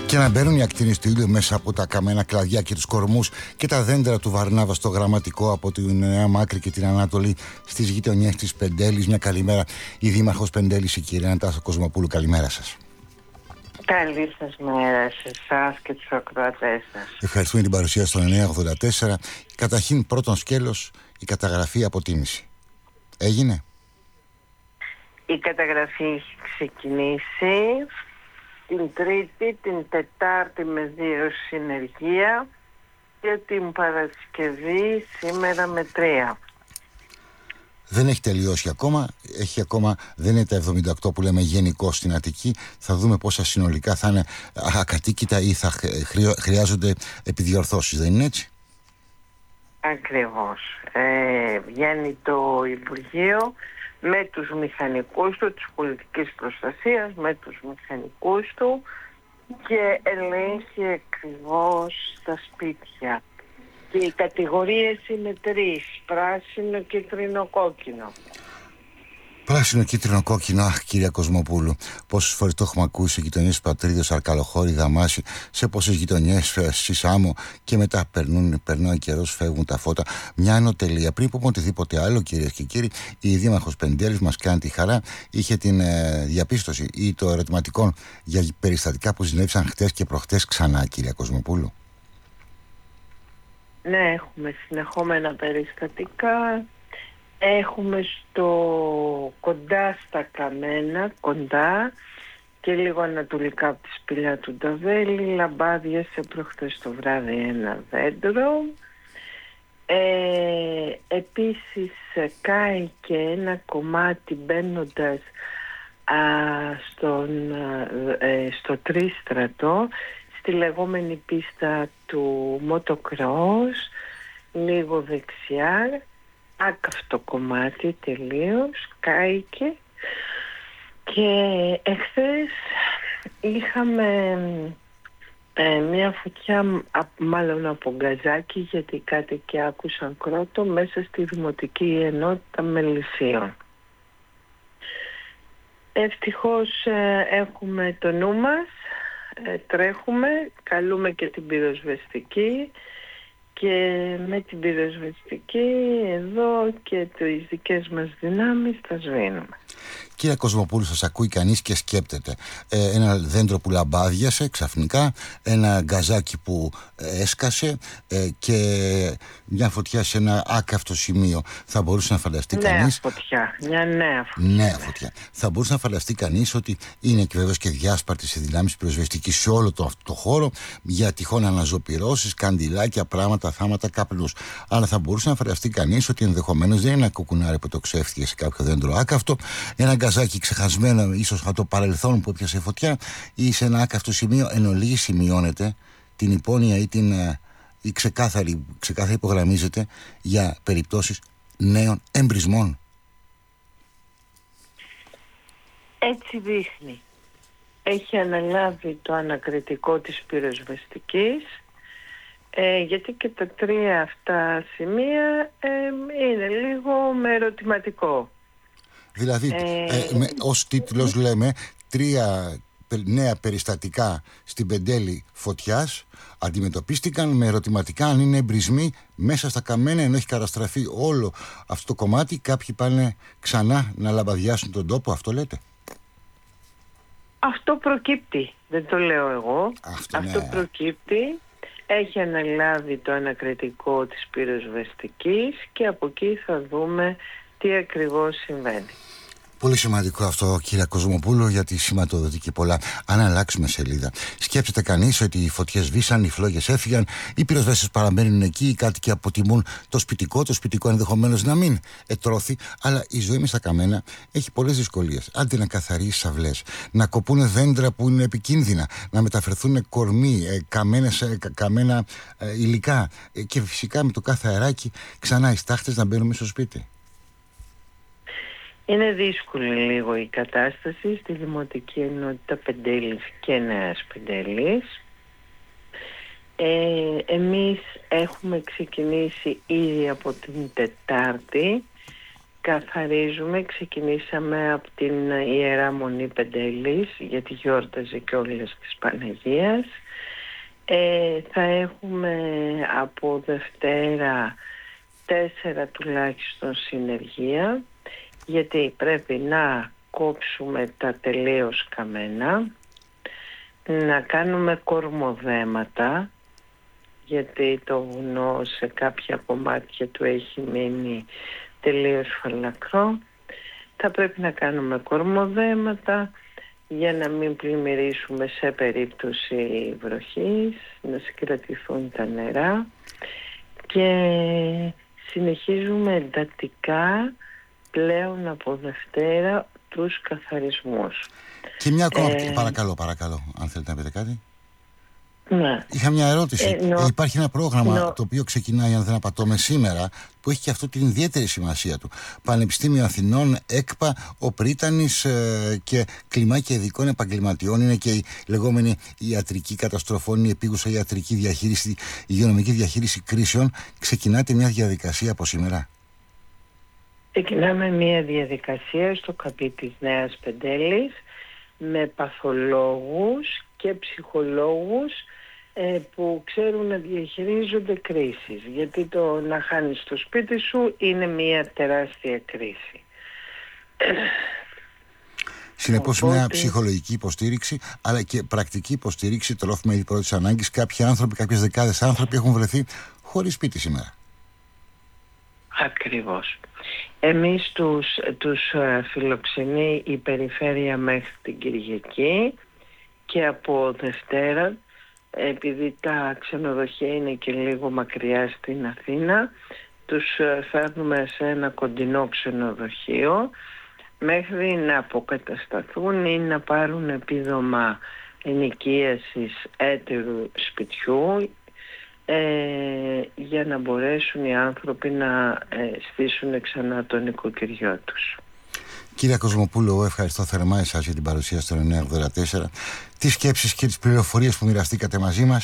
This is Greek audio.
Και να μπαίνουν οι ακτίνες του ήλιου μέσα από τα καμένα κλαδιά και τους κορμούς και τα δέντρα του Βαρνάβα στο Γραμματικό από την Νέα Μάκρη και την Ανατολή στις γειτονιές της Πεντέλης. Μια καλημέρα, η Δήμαρχος Πεντέλης, η κυρία Νατάσα Κοσμοπούλου. Καλημέρα σας. Καλή σας μέρα σε εσάς και τους ακροατές σας. Ευχαριστούμε την παρουσία στο 984. Καταρχήν, πρώτον σκέλος, η καταγραφή αποτίμηση. Έγινε? Η καταγραφή έχει ξεκινήσει την Τρίτη, την Τετάρτη με 2 συνεργεία και την Παρασκευή σήμερα με 3. Δεν έχει τελειώσει ακόμα, δεν είναι τα 78 που λέμε γενικώς στην Αττική. Θα δούμε πόσα συνολικά θα είναι ακατοίκητα ή θα χρειάζονται επιδιορθώσεις, δεν είναι έτσι? Ακριβώς. Βγαίνει το Υπουργείο με τους μηχανικούς του, της πολιτικής προστασίας, με τους μηχανικούς του και ελέγχει ακριβώς τα σπίτια. Και οι κατηγορίες είναι 3, πράσινο, κίτρινο, κόκκινο. Πράσινο, κίτρινο, κόκκινο. Αχ, κυρία Κοσμοπούλου, πόσες φορές το έχουμε ακούσει σε γειτονιές Πατρίδος, Αρκαλοχώρη, Δαμάση, σε πόσες γειτονιές στη Σάμο και μετά περνάει ο καιρός, φεύγουν τα φώτα. Μια ανωτελεία. Πριν πούμε οτιδήποτε άλλο, κυρίες και κύριοι, η Δήμαρχος Πεντέλης μας κάνει τη χαρά. Είχε την διαπίστωση ή το ερωτηματικό για περιστατικά που συνέβησαν χτες και προχτές ξανά, κυρία Κοσμοπούλου. Ναι, έχουμε συνεχόμενα περιστατικά. Έχουμε κοντά στα Καμένα, κοντά και λίγο ανατολικά από τη σπηλιά του Νταβέλη, λαμπάδιασε προχθές το βράδυ ένα δέντρο. Επίσης κάει και ένα κομμάτι μπαίνοντας στο Τρίστρατο, στη λεγόμενη πίστα του Motocross, λίγο δεξιά, άκαυτο κομμάτι τελείως, κάηκε. Και εχθές είχαμε μια φωτιά, μάλλον από γκαζάκι, γιατί κάτοικοι άκουσαν κρότο μέσα στη Δημοτική Ενότητα Μελισσίων. Ευτυχώς έχουμε το νου μας, τρέχουμε, καλούμε και την πυροσβεστική και με την πυροσβεστική εδώ και τις δικές μας δυνάμεις τα σβήνουμε. Κύριε Κοσμοπούλου, σας ακούει κανείς και σκέπτεται. Ένα δέντρο που λαμπάδιασε ξαφνικά, ένα γκαζάκι που έσκασε και μια φωτιά σε ένα άκαυτο σημείο. Θα μπορούσε να φανταστεί κανείς... Μια νέα φωτιά. Θα μπορούσε να φανταστεί κανείς ότι είναι και βεβαίως και διάσπαρτη σε δυνάμεις πυροσβεστικής σε όλο το χώρο για τυχόν αναζωπυρώσεις, καντιλάκια, πράγματα, θάματα, καπνούς. Αλλά θα μπορούσε να φανταστεί κανείς ότι ενδεχομένως δεν είναι ένα κουκουνάρι που το ξέφτυγε σε κάποιο δέντρο άκαυτο, ένα γκαζάκι ξεχασμένο ίσως από το παρελθόν που έπιασε φωτιά ή σε ένα άκαυτο σημείο. Εν ολίγη σημειώνεται την υπόνοια ή ξεκάθαρη υπογραμμίζεται για περιπτώσεις νέων εμπρισμών. Έτσι δείχνει. Έχει αναλάβει το ανακριτικό της πυροσβεστικής, γιατί και τα 3 αυτά σημεία είναι λίγο με ερωτηματικό. Δηλαδή, ως τίτλος λέμε 3 νέα περιστατικά στην Πεντέλη φωτιάς αντιμετωπίστηκαν με ερωτηματικά αν είναι εμπρισμοί μέσα στα καμένα, ενώ έχει καταστραφεί όλο αυτό το κομμάτι. Κάποιοι πάνε ξανά να λαμπαδιάσουν τον τόπο, αυτό λέτε? Αυτό προκύπτει, δεν το λέω εγώ. Αυτό προκύπτει. Έχει αναλάβει το ανακριτικό της πυροσβεστικής και από εκεί θα δούμε τι ακριβώς συμβαίνει. Πολύ σημαντικό αυτό, κύριε Κοσμοπούλου, γιατί σηματοδοτεί πολλά. Αν αλλάξουμε σελίδα, σκέψτε κανείς ότι οι φωτιές σβήσαν, οι φλόγες έφυγαν, οι πυροσβέστες παραμένουν εκεί, οι κάτοικοι αποτιμούν το σπιτικό ενδεχομένως να μην ετρώθη, αλλά η ζωή μες στα καμένα έχει πολλές δυσκολίες. Άντε να καθαρίσει αυλές, να κοπούν δέντρα που είναι επικίνδυνα, να μεταφερθούν κορμί, καμένα υλικά και φυσικά με το κάθε αεράκι ξανά οι στάχτες να μπαίνουν μέσα στο σπίτι. Είναι δύσκολη λίγο η κατάσταση στη Δημοτική Ενότητα Πεντέλης και Νέας Πεντέλης. Εμείς έχουμε ξεκινήσει ήδη από την Τετάρτη Καθαρίζουμε, ξεκινήσαμε από την Ιερά Μονή Πεντέλης, γιατί γιόρταζε και όλες της Παναγίας. Θα έχουμε από Δευτέρα 4 τουλάχιστον συνεργεία, γιατί πρέπει να κόψουμε τα τελείως καμένα, να κάνουμε κορμοδέματα, γιατί το βουνό σε κάποια κομμάτια του έχει μείνει τελείως φαλακρό. Θα πρέπει να κάνουμε κορμοδέματα για να μην πλημμυρίσουμε σε περίπτωση βροχής, να συγκρατηθούν τα νερά, και συνεχίζουμε εντατικά πλέον από Δευτέρα τους καθαρισμούς. Και μια ακόμα, παρακαλώ, αν θέλετε να πείτε κάτι. Ναι. Είχα μια ερώτηση. Υπάρχει ένα πρόγραμμα το οποίο ξεκινάει, αν δεν απατώμε, σήμερα, που έχει και αυτό την ιδιαίτερη σημασία του. Πανεπιστήμιο Αθηνών, ΕΚΠΑ, ο Πρίτανης και κλιμάκια ειδικών επαγγελματιών. Είναι και η λεγόμενη ιατρική καταστροφών, η επίγουσα ιατρική διαχείριση, η υγειονομική διαχείριση κρίσεων. Ξεκινάτε μια διαδικασία από σήμερα. Ξεκινάμε μια διαδικασία στο ΚΑΠΗ της Νέας Πεντέλης με παθολόγους και ψυχολόγους που ξέρουν να διαχειρίζονται κρίσεις, γιατί το να χάνεις το σπίτι σου είναι μια τεράστια κρίση. Συνεπώς μια ψυχολογική υποστήριξη, αλλά και πρακτική υποστήριξη, τρόφιμα ήδη πρώτης ανάγκης. Κάποιοι άνθρωποι, κάποιες δεκάδες άνθρωποι έχουν βρεθεί χωρίς σπίτι σήμερα. Ακριβώς. Εμείς τους φιλοξενεί η περιφέρεια μέχρι την Κυριακή, και από Δευτέρα, επειδή τα ξενοδοχεία είναι και λίγο μακριά στην Αθήνα, τους φέρνουμε σε ένα κοντινό ξενοδοχείο μέχρι να αποκατασταθούν ή να πάρουν επίδομα ενοικίασης έτερου σπιτιού, για να μπορέσουν οι άνθρωποι να στήσουν ξανά το νοικοκυριό τους. Κύριε Κοσμοπούλου, εγώ ευχαριστώ θερμά εσάς για την παρουσία στο 984, τις σκέψεις και τις πληροφορίες που μοιραστήκατε μαζί μας.